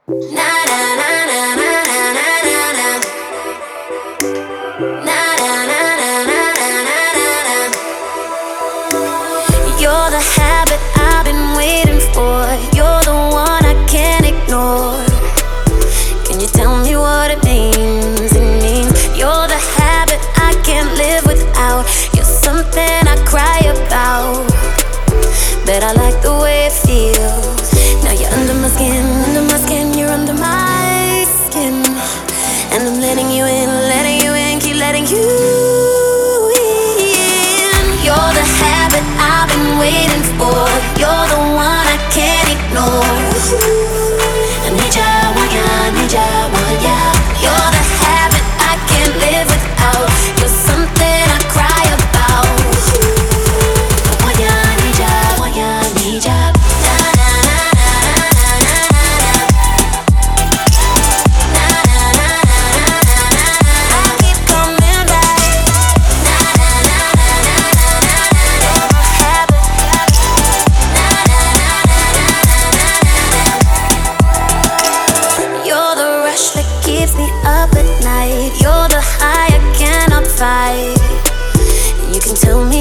Na na na na na na na na na. Na na na na na na na na. You're the habit I've been waiting for. You're the one I can't ignore. Can you tell me what it means? It means you're the habit I can't live without. You're something I cry about. Bet I like the way it feels. Now you're under my skin, you're under my skin. And I'm letting you in, keep letting you in. You're the habit I've been waiting for. You're the one I can't ignore. I need ya, want ya, need ya, want ya. You're the habit I can't live without. You're something I cry about. Want ya, need ya, want ya, need ya. Na na na na na na na na. Na na na na na na na. I keep coming back. Na na na na na na na. You're the habit. Na na na na na na na. You're the rush that keeps me up at night. You're the high I cannot fight. You can tell me